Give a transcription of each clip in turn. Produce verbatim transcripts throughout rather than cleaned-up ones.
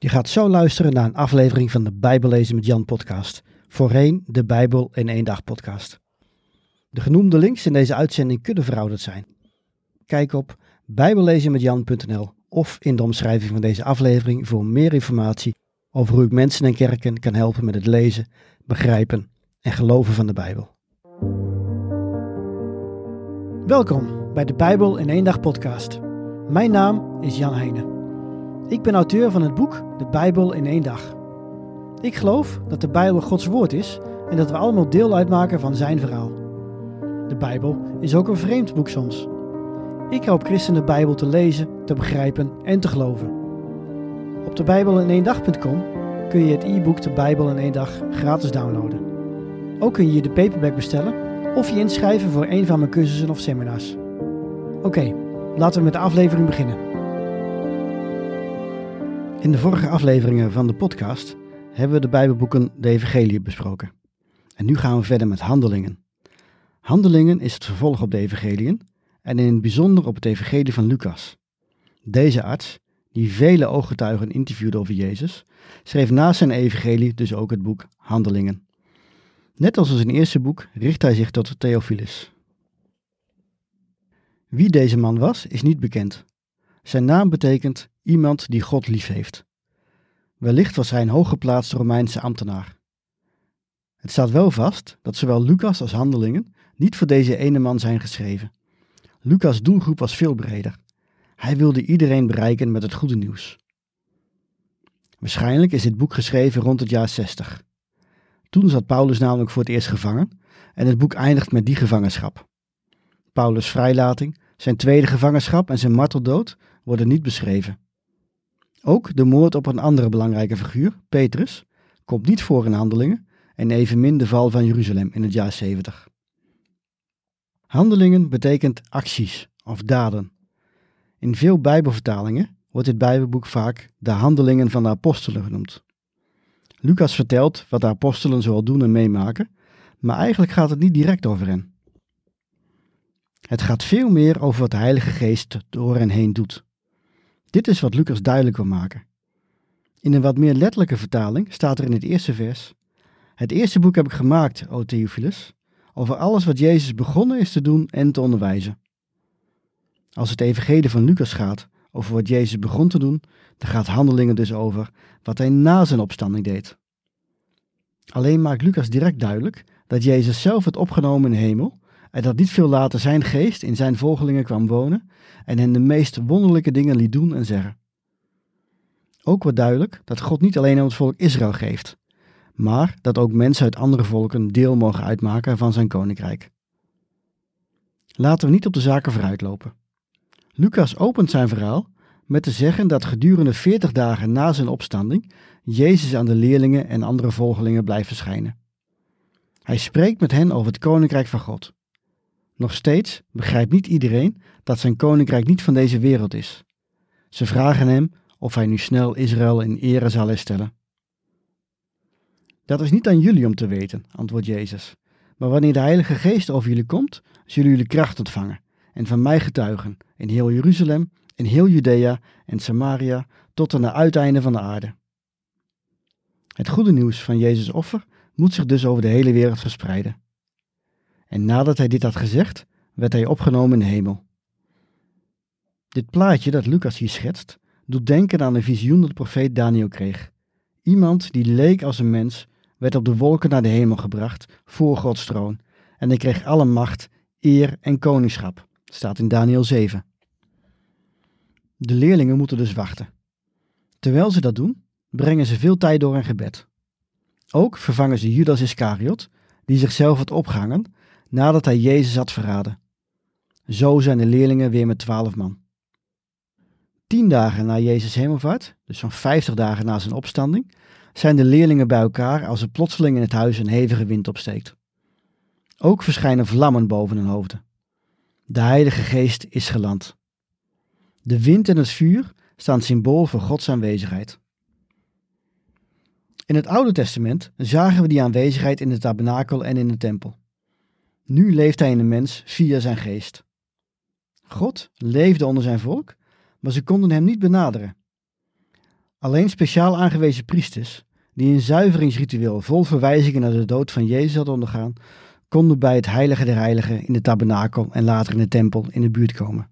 Je gaat zo luisteren naar een aflevering van de Bijbel lezen met Jan podcast. Voorheen de Bijbel in één dag podcast. De genoemde links in deze uitzending kunnen verouderd zijn. Kijk op bijbellezenmetjan punt n l of in de omschrijving van deze aflevering voor meer informatie over hoe ik mensen en kerken kan helpen met het lezen, begrijpen en geloven van de Bijbel. Welkom bij de Bijbel in één dag podcast. Mijn naam is Jan Heijnen. Ik ben auteur van het boek De Bijbel in één dag. Ik geloof dat de Bijbel Gods woord is en dat we allemaal deel uitmaken van zijn verhaal. De Bijbel is ook een vreemd boek soms. Ik help christenen de Bijbel te lezen, te begrijpen en te geloven. Op de bijbel in één dag punt com kun je het e-book De Bijbel in één dag gratis downloaden. Ook kun je de paperback bestellen of je inschrijven voor een van mijn cursussen of seminars. Oké, okay, laten we met de aflevering beginnen. In de vorige afleveringen van de podcast hebben we de Bijbelboeken de Evangelie besproken. En nu gaan we verder met Handelingen. Handelingen is het vervolg op de Evangeliën en in het bijzonder op het Evangelie van Lucas. Deze arts, die vele ooggetuigen interviewde over Jezus, schreef naast zijn Evangelie dus ook het boek Handelingen. Net als in zijn eerste boek richt hij zich tot Theophilus. Wie deze man was, is niet bekend. Zijn naam betekent iemand die God lief heeft. Wellicht was hij een hooggeplaatste Romeinse ambtenaar. Het staat wel vast dat zowel Lucas als Handelingen niet voor deze ene man zijn geschreven. Lucas' doelgroep was veel breder. Hij wilde iedereen bereiken met het goede nieuws. Waarschijnlijk is dit boek geschreven rond het jaar zestig. Toen zat Paulus namelijk voor het eerst gevangen en het boek eindigt met die gevangenschap. Paulus' vrijlating, zijn tweede gevangenschap en zijn marteldood worden niet beschreven. Ook de moord op een andere belangrijke figuur, Petrus, komt niet voor in Handelingen en evenmin de val van Jeruzalem in het jaar zeventig. Handelingen betekent acties of daden. In veel Bijbelvertalingen wordt dit Bijbelboek vaak de Handelingen van de Apostelen genoemd. Lucas vertelt wat de apostelen zoal doen en meemaken, maar eigenlijk gaat het niet direct over hen. Het gaat veel meer over wat de Heilige Geest door hen heen doet. Dit is wat Lucas duidelijk wil maken. In een wat meer letterlijke vertaling staat er in het eerste vers: Het eerste boek heb ik gemaakt, o Theophilus, over alles wat Jezus begonnen is te doen en te onderwijzen. Als het evangelie van Lucas gaat over wat Jezus begon te doen, dan gaat Handelingen dus over wat hij na zijn opstanding deed. Alleen maakt Lucas direct duidelijk dat Jezus zelf werd opgenomen in de hemel en dat niet veel later zijn geest in zijn volgelingen kwam wonen en hen de meest wonderlijke dingen liet doen en zeggen. Ook wordt duidelijk dat God niet alleen aan het volk Israël geeft, maar dat ook mensen uit andere volken deel mogen uitmaken van zijn koninkrijk. Laten we niet op de zaken vooruitlopen. Lucas opent zijn verhaal met te zeggen dat gedurende veertig dagen na zijn opstanding Jezus aan de leerlingen en andere volgelingen blijft verschijnen. Hij spreekt met hen over het koninkrijk van God. Nog steeds begrijpt niet iedereen dat zijn koninkrijk niet van deze wereld is. Ze vragen hem of hij nu snel Israël in ere zal herstellen. Dat is niet aan jullie om te weten, antwoordt Jezus. Maar wanneer de Heilige Geest over jullie komt, zullen jullie kracht ontvangen en van mij getuigen in heel Jeruzalem, in heel Judea en Samaria tot aan de uiteinden van de aarde. Het goede nieuws van Jezus' offer moet zich dus over de hele wereld verspreiden. En nadat hij dit had gezegd, werd hij opgenomen in de hemel. Dit plaatje dat Lucas hier schetst, doet denken aan een visioen dat de profeet Daniel kreeg. Iemand die leek als een mens, werd op de wolken naar de hemel gebracht voor Gods troon en hij kreeg alle macht, eer en koningschap, staat in Daniel zeven. De leerlingen moeten dus wachten. Terwijl ze dat doen, brengen ze veel tijd door in gebed. Ook vervangen ze Judas Iscariot, die zichzelf had opgehangen nadat hij Jezus had verraden. Zo zijn de leerlingen weer met twaalf man. Tien dagen na Jezus' hemelvaart, dus zo'n vijftig dagen na zijn opstanding, zijn de leerlingen bij elkaar als er plotseling in het huis een hevige wind opsteekt. Ook verschijnen vlammen boven hun hoofden. De Heilige Geest is geland. De wind en het vuur staan symbool voor Gods aanwezigheid. In het Oude Testament zagen we die aanwezigheid in de tabernakel en in de tempel. Nu leeft hij in de mens via zijn geest. God leefde onder zijn volk, maar ze konden hem niet benaderen. Alleen speciaal aangewezen priesters, die een zuiveringsritueel vol verwijzingen naar de dood van Jezus hadden ondergaan, konden bij het heilige der heiligen in de tabernakel en later in de tempel in de buurt komen.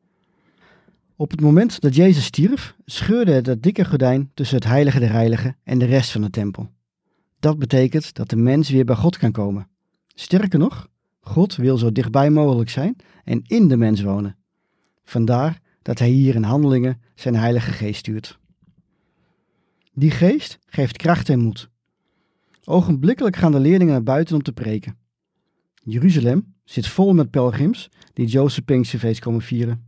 Op het moment dat Jezus stierf, scheurde het dat dikke gordijn tussen het heilige der heiligen en de rest van de tempel. Dat betekent dat de mens weer bij God kan komen. Sterker nog, God wil zo dichtbij mogelijk zijn en in de mens wonen. Vandaar dat hij hier in Handelingen zijn heilige geest stuurt. Die geest geeft kracht en moed. Ogenblikkelijk gaan de leerlingen naar buiten om te preken. Jeruzalem zit vol met pelgrims die het Joodse Pinksterfeest komen vieren.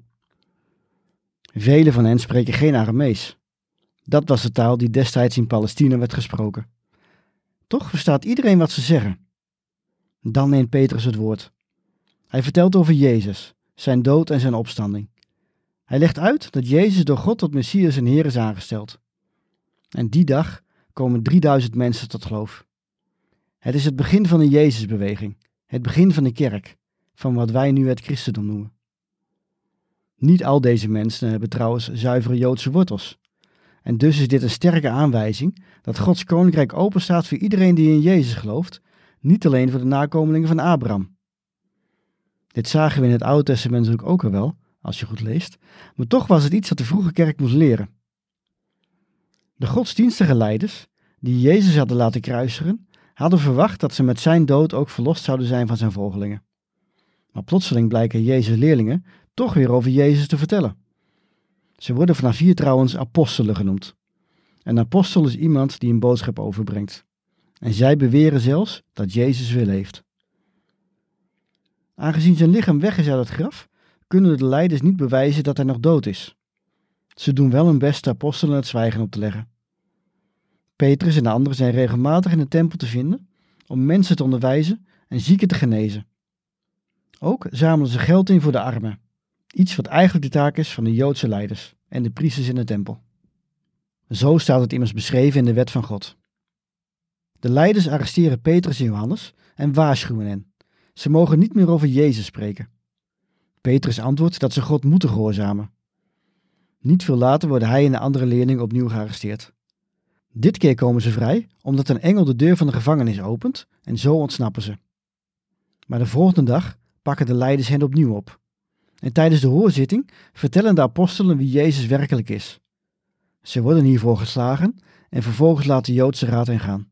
Velen van hen spreken geen Aramees. Dat was de taal die destijds in Palestina werd gesproken. Toch verstaat iedereen wat ze zeggen. Dan neemt Petrus het woord. Hij vertelt over Jezus, zijn dood en zijn opstanding. Hij legt uit dat Jezus door God tot Messias en Heer is aangesteld. En die dag komen drieduizend mensen tot geloof. Het is het begin van de Jezusbeweging, het begin van de kerk, van wat wij nu het christendom noemen. Niet al deze mensen hebben trouwens zuivere Joodse wortels. En dus is dit een sterke aanwijzing dat Gods koninkrijk openstaat voor iedereen die in Jezus gelooft, niet alleen voor de nakomelingen van Abraham. Dit zagen we in het Oude Testament natuurlijk ook al wel, als je goed leest, maar toch was het iets dat de vroege kerk moest leren. De godsdienstige leiders, die Jezus hadden laten kruisigen, hadden verwacht dat ze met zijn dood ook verlost zouden zijn van zijn volgelingen. Maar plotseling blijken Jezus' leerlingen toch weer over Jezus te vertellen. Ze worden vanaf hier trouwens apostelen genoemd. Een apostel is iemand die een boodschap overbrengt. En zij beweren zelfs dat Jezus weer leeft. Aangezien zijn lichaam weg is uit het graf, kunnen de leiders niet bewijzen dat hij nog dood is. Ze doen wel hun best de apostelen het zwijgen op te leggen. Petrus en de anderen zijn regelmatig in de tempel te vinden om mensen te onderwijzen en zieken te genezen. Ook zamelen ze geld in voor de armen. Iets wat eigenlijk de taak is van de Joodse leiders en de priesters in de tempel. Zo staat het immers beschreven in de wet van God. De leiders arresteren Petrus en Johannes en waarschuwen hen. Ze mogen niet meer over Jezus spreken. Petrus antwoordt dat ze God moeten gehoorzamen. Niet veel later worden hij en de andere leerlingen opnieuw gearresteerd. Dit keer komen ze vrij omdat een engel de deur van de gevangenis opent en zo ontsnappen ze. Maar de volgende dag pakken de leiders hen opnieuw op. En tijdens de hoorzitting vertellen de apostelen wie Jezus werkelijk is. Ze worden hiervoor geslagen en vervolgens laat de Joodse raad hen gaan.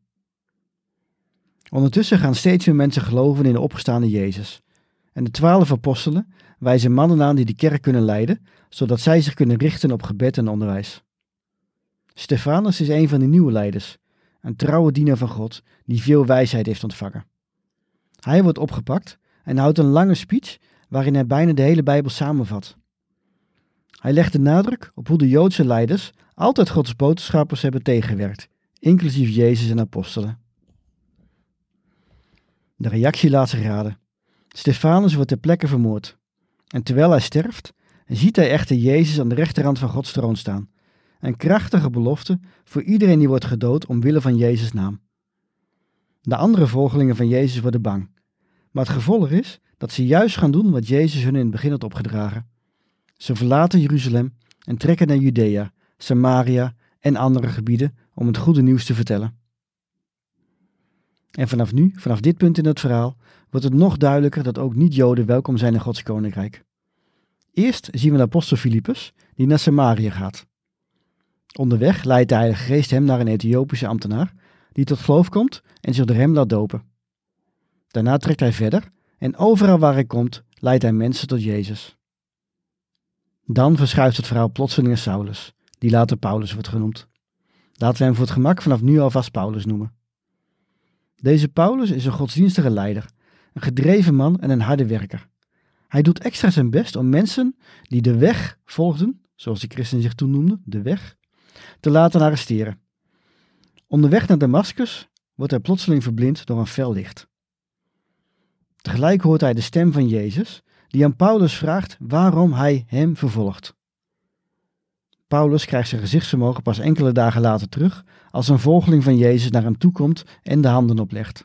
Ondertussen gaan steeds meer mensen geloven in de opgestaande Jezus. En de twaalf apostelen wijzen mannen aan die de kerk kunnen leiden, zodat zij zich kunnen richten op gebed en onderwijs. Stefanus is een van de nieuwe leiders, een trouwe dienaar van God die veel wijsheid heeft ontvangen. Hij wordt opgepakt en houdt een lange speech waarin hij bijna de hele Bijbel samenvat. Hij legt de nadruk op hoe de Joodse leiders altijd Gods boodschappers hebben tegengewerkt, inclusief Jezus en apostelen. De reactie laat zich raden. Stefanus wordt ter plekke vermoord. En terwijl hij sterft, ziet hij echter Jezus aan de rechterhand van Gods troon staan. Een krachtige belofte voor iedereen die wordt gedood omwille van Jezus' naam. De andere volgelingen van Jezus worden bang. Maar het gevolg is dat ze juist gaan doen wat Jezus hun in het begin had opgedragen. Ze verlaten Jeruzalem en trekken naar Judea, Samaria en andere gebieden om het goede nieuws te vertellen. En vanaf nu, vanaf dit punt in het verhaal, wordt het nog duidelijker dat ook niet-Joden welkom zijn in Gods koninkrijk. Eerst zien we de apostel Filippus, die naar Samaria gaat. Onderweg leidt de Heilige Geest hem naar een Ethiopische ambtenaar, die tot geloof komt en zich door hem laat dopen. Daarna trekt hij verder en overal waar hij komt, leidt hij mensen tot Jezus. Dan verschuift het verhaal plotseling naar Saulus, die later Paulus wordt genoemd. Laten we hem voor het gemak vanaf nu alvast Paulus noemen. Deze Paulus is een godsdienstige leider, een gedreven man en een harde werker. Hij doet extra zijn best om mensen die de weg volgden, zoals de christenen zich toen noemden, de weg, te laten arresteren. Onderweg naar Damascus wordt hij plotseling verblind door een fel licht. Tegelijk hoort hij de stem van Jezus, die aan Paulus vraagt waarom hij hem vervolgt. Paulus krijgt zijn gezichtsvermogen pas enkele dagen later terug, als een volgeling van Jezus naar hem toekomt en de handen oplegt.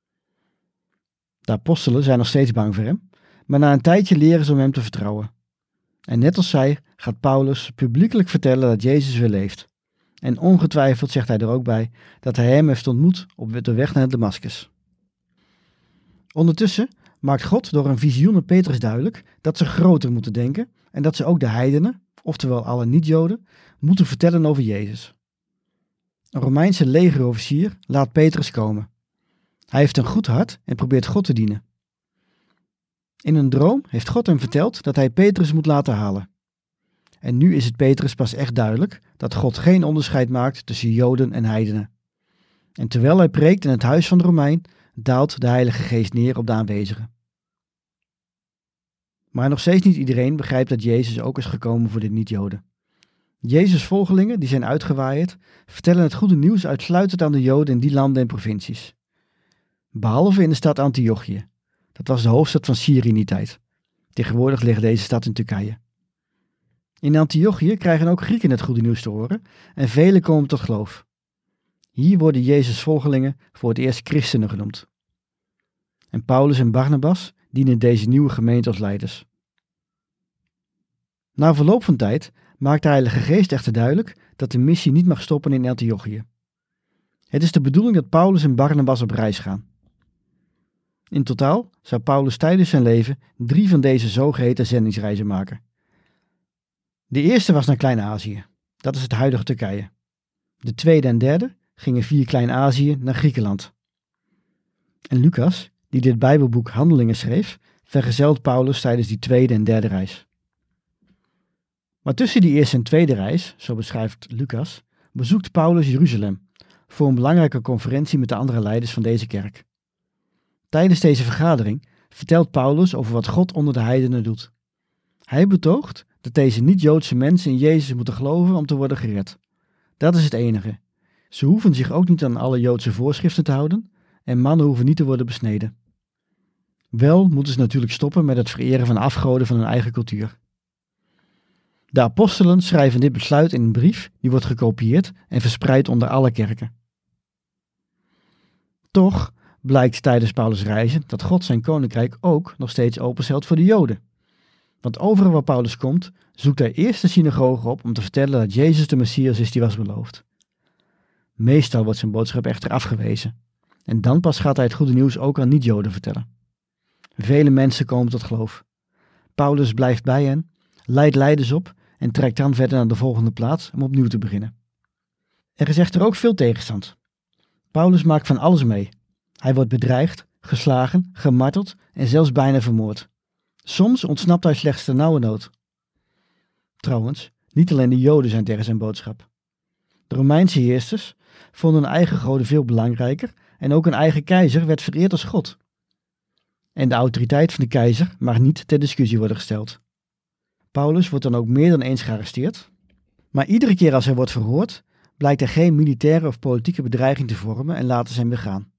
De apostelen zijn nog steeds bang voor hem, maar na een tijdje leren ze om hem te vertrouwen. En net als zij gaat Paulus publiekelijk vertellen dat Jezus weer leeft. En ongetwijfeld zegt hij er ook bij dat hij hem heeft ontmoet op de weg naar Damascus. Ondertussen maakt God door een visioen aan Petrus duidelijk dat ze groter moeten denken en dat ze ook de heidenen, oftewel alle niet-Joden, moeten vertellen over Jezus. Een Romeinse legerofficier laat Petrus komen. Hij heeft een goed hart en probeert God te dienen. In een droom heeft God hem verteld dat hij Petrus moet laten halen. En nu is het Petrus pas echt duidelijk dat God geen onderscheid maakt tussen Joden en heidenen. En terwijl hij preekt in het huis van de Romein, daalt de Heilige Geest neer op de aanwezigen. Maar nog steeds niet iedereen begrijpt dat Jezus ook is gekomen voor de niet-Joden. Jezus' volgelingen, die zijn uitgewaaid, vertellen het goede nieuws uitsluitend aan de Joden in die landen en provincies. Behalve in de stad Antiochië. Dat was de hoofdstad van Syrië in die tijd. Tegenwoordig ligt deze stad in Turkije. In Antiochië krijgen ook Grieken het goede nieuws te horen en velen komen tot geloof. Hier worden Jezus' volgelingen voor het eerst christenen genoemd. En Paulus en Barnabas dienen deze nieuwe gemeente als leiders. Na verloop van tijd maakt de Heilige Geest echter duidelijk dat de missie niet mag stoppen in Antiochië. Het is de bedoeling dat Paulus en Barnabas op reis gaan. In totaal zou Paulus tijdens zijn leven drie van deze zogeheten zendingsreizen maken. De eerste was naar Klein-Azië, dat is het huidige Turkije. De tweede en derde gingen via Klein-Azië naar Griekenland. En Lucas, die dit Bijbelboek Handelingen schreef, vergezelt Paulus tijdens die tweede en derde reis. Maar tussen die eerste en tweede reis, zo beschrijft Lucas, bezoekt Paulus Jeruzalem voor een belangrijke conferentie met de andere leiders van deze kerk. Tijdens deze vergadering vertelt Paulus over wat God onder de heidenen doet. Hij betoogt dat deze niet-Joodse mensen in Jezus moeten geloven om te worden gered. Dat is het enige. Ze hoeven zich ook niet aan alle Joodse voorschriften te houden en mannen hoeven niet te worden besneden. Wel moeten ze natuurlijk stoppen met het vereren van afgoden van hun eigen cultuur. De apostelen schrijven dit besluit in een brief die wordt gekopieerd en verspreid onder alle kerken. Toch blijkt tijdens Paulus' reizen dat God zijn koninkrijk ook nog steeds openstelt voor de Joden. Want overal waar Paulus komt, zoekt hij eerst de synagoge op om te vertellen dat Jezus de Messias is die was beloofd. Meestal wordt zijn boodschap echter afgewezen. En dan pas gaat hij het goede nieuws ook aan niet-Joden vertellen. Vele mensen komen tot geloof. Paulus blijft bij hen, leidt leiders op en trekt dan verder naar de volgende plaats om opnieuw te beginnen. Er is echter ook veel tegenstand. Paulus maakt van alles mee. Hij wordt bedreigd, geslagen, gemarteld en zelfs bijna vermoord. Soms ontsnapt hij slechts ter nauwe nood. Trouwens, niet alleen de Joden zijn tegen zijn boodschap. De Romeinse heersers vonden hun eigen goden veel belangrijker en ook een eigen keizer werd vereerd als god. En de autoriteit van de keizer mag niet ter discussie worden gesteld. Paulus wordt dan ook meer dan eens gearresteerd, maar iedere keer als hij wordt verhoord, blijkt hij geen militaire of politieke bedreiging te vormen en laten ze hem weer gaan.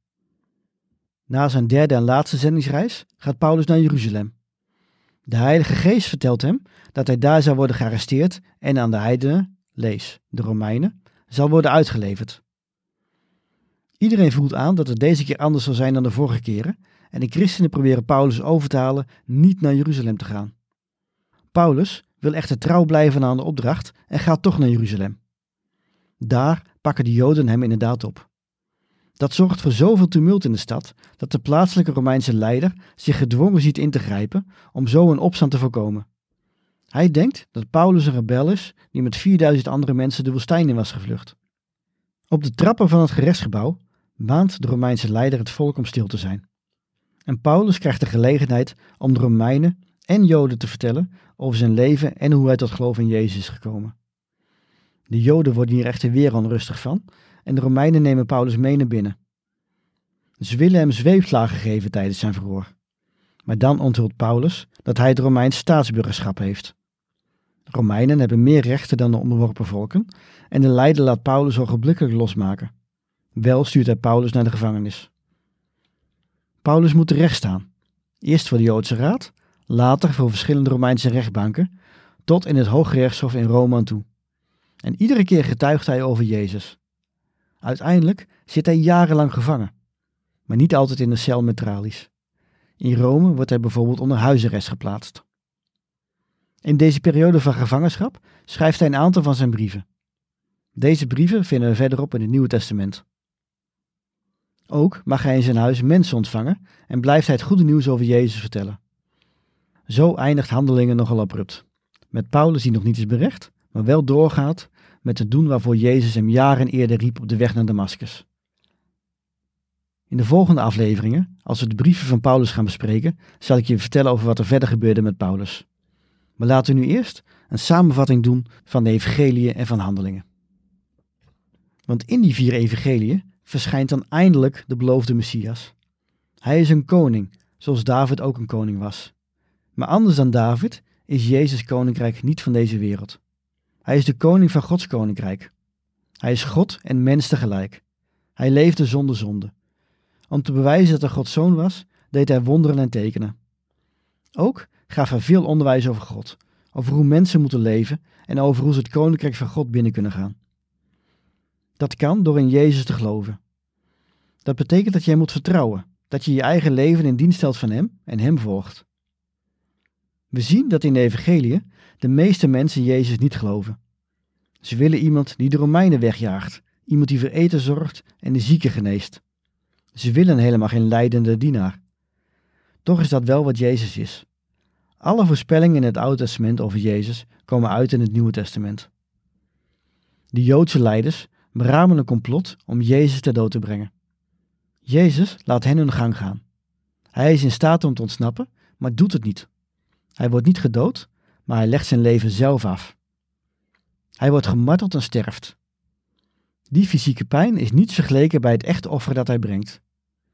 Na zijn derde en laatste zendingsreis gaat Paulus naar Jeruzalem. De Heilige Geest vertelt hem dat hij daar zal worden gearresteerd en aan de heidenen, lees de Romeinen, zal worden uitgeleverd. Iedereen voelt aan dat het deze keer anders zal zijn dan de vorige keren en de christenen proberen Paulus over te halen niet naar Jeruzalem te gaan. Paulus wil echter trouw blijven aan de opdracht en gaat toch naar Jeruzalem. Daar pakken de Joden hem inderdaad op. Dat zorgt voor zoveel tumult in de stad dat de plaatselijke Romeinse leider zich gedwongen ziet in te grijpen om zo een opstand te voorkomen. Hij denkt dat Paulus een rebel is die met vierduizend andere mensen de woestijn in was gevlucht. Op de trappen van het gerechtsgebouw maant de Romeinse leider het volk om stil te zijn. En Paulus krijgt de gelegenheid om de Romeinen en Joden te vertellen over zijn leven en hoe hij tot geloof in Jezus is gekomen. De Joden worden hier echter weer onrustig van en de Romeinen nemen Paulus mee naar binnen. Ze willen hem zweepslagen geven tijdens zijn verhoor. Maar dan onthult Paulus dat hij het Romeins staatsburgerschap heeft. Romeinen hebben meer rechten dan de onderworpen volken en de leider laat Paulus ogenblikkelijk losmaken. Wel stuurt hij Paulus naar de gevangenis. Paulus moet terecht staan. Eerst voor de Joodse Raad, later voor verschillende Romeinse rechtbanken, tot in het Hooggerechtshof in Rome aan toe. En iedere keer getuigt hij over Jezus. Uiteindelijk zit hij jarenlang gevangen, maar niet altijd in een cel met tralies. In Rome wordt hij bijvoorbeeld onder huisarrest geplaatst. In deze periode van gevangenschap schrijft hij een aantal van zijn brieven. Deze brieven vinden we verderop in het Nieuwe Testament. Ook mag hij in zijn huis mensen ontvangen en blijft hij het goede nieuws over Jezus vertellen. Zo eindigt Handelingen nogal abrupt. Met Paulus die nog niet is berecht, maar wel doorgaat met het doen waarvoor Jezus hem jaren eerder riep op de weg naar Damascus. In de volgende afleveringen, als we de brieven van Paulus gaan bespreken, zal ik je vertellen over wat er verder gebeurde met Paulus. Maar laten we nu eerst een samenvatting doen van de evangeliën en van Handelingen. Want in die vier evangeliën verschijnt dan eindelijk de beloofde Messias. Hij is een koning, zoals David ook een koning was. Maar anders dan David is Jezus' koninkrijk niet van deze wereld. Hij is de koning van Gods koninkrijk. Hij is God en mens tegelijk. Hij leefde zonder zonde. Om te bewijzen dat hij Gods zoon was, deed hij wonderen en tekenen. Ook gaf hij veel onderwijs over God, over hoe mensen moeten leven en over hoe ze het koninkrijk van God binnen kunnen gaan. Dat kan door in Jezus te geloven. Dat betekent dat je hem moet vertrouwen, dat je je eigen leven in dienst stelt van hem en hem volgt. We zien dat in de evangeliën de meeste mensen Jezus niet geloven. Ze willen iemand die de Romeinen wegjaagt, iemand die voor eten zorgt en de zieken geneest. Ze willen helemaal geen lijdende dienaar. Toch is dat wel wat Jezus is. Alle voorspellingen in het Oude Testament over Jezus komen uit in het Nieuwe Testament. De Joodse leiders beramen een complot om Jezus ter dood te brengen. Jezus laat hen hun gang gaan. Hij is in staat om te ontsnappen, maar doet het niet. Hij wordt niet gedood, maar hij legt zijn leven zelf af. Hij wordt gemarteld en sterft. Die fysieke pijn is niets vergeleken bij het echte offer dat hij brengt.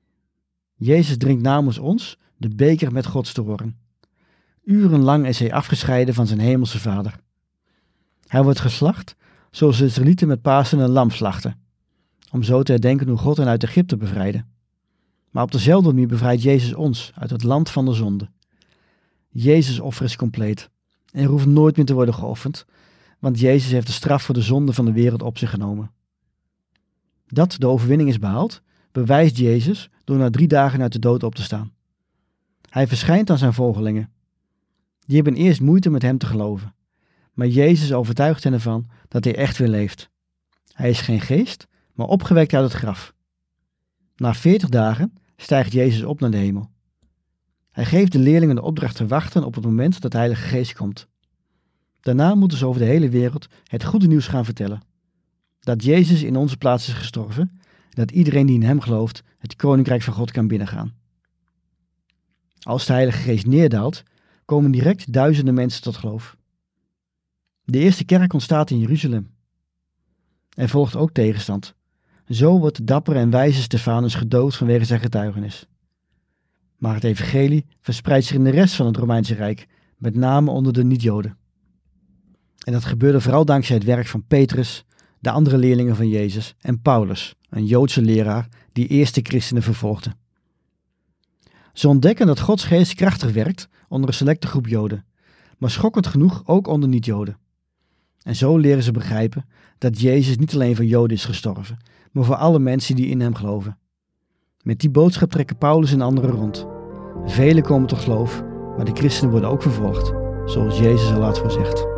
Jezus drinkt namens ons de beker met Gods toorn. Urenlang is hij afgescheiden van zijn hemelse Vader. Hij wordt geslacht zoals de Israëlieten met Pasen een lam slachten, om zo te herdenken hoe God hen uit Egypte bevrijdde. Maar op dezelfde manier bevrijdt Jezus ons uit het land van de zonde. Jezus' offer is compleet en er hoeft nooit meer te worden geofferd, want Jezus heeft de straf voor de zonde van de wereld op zich genomen. Dat de overwinning is behaald, bewijst Jezus door na drie dagen uit de dood op te staan. Hij verschijnt aan zijn volgelingen. Die hebben eerst moeite met hem te geloven, maar Jezus overtuigt hen ervan dat hij echt weer leeft. Hij is geen geest, maar opgewekt uit het graf. Na veertig dagen stijgt Jezus op naar de hemel. Hij geeft de leerlingen de opdracht te wachten op het moment dat de Heilige Geest komt. Daarna moeten ze over de hele wereld het goede nieuws gaan vertellen. Dat Jezus in onze plaats is gestorven en dat iedereen die in hem gelooft het koninkrijk van God kan binnengaan. Als de Heilige Geest neerdaalt, komen direct duizenden mensen tot geloof. De eerste kerk ontstaat in Jeruzalem. Er volgt ook tegenstand. Zo wordt de dappere en wijze Stefanus gedood vanwege zijn getuigenis. Maar het evangelie verspreidt zich in de rest van het Romeinse Rijk, met name onder de niet-Joden. En dat gebeurde vooral dankzij het werk van Petrus, de andere leerlingen van Jezus, en Paulus, een Joodse leraar die eerst de christenen vervolgde. Ze ontdekken dat Gods geest krachtig werkt onder een selecte groep Joden, maar schokkend genoeg ook onder niet-Joden. En zo leren ze begrijpen dat Jezus niet alleen voor Joden is gestorven, maar voor alle mensen die in hem geloven. Met die boodschap trekken Paulus en anderen rond. Velen komen tot geloof, maar de christenen worden ook vervolgd, zoals Jezus al had voorzegd.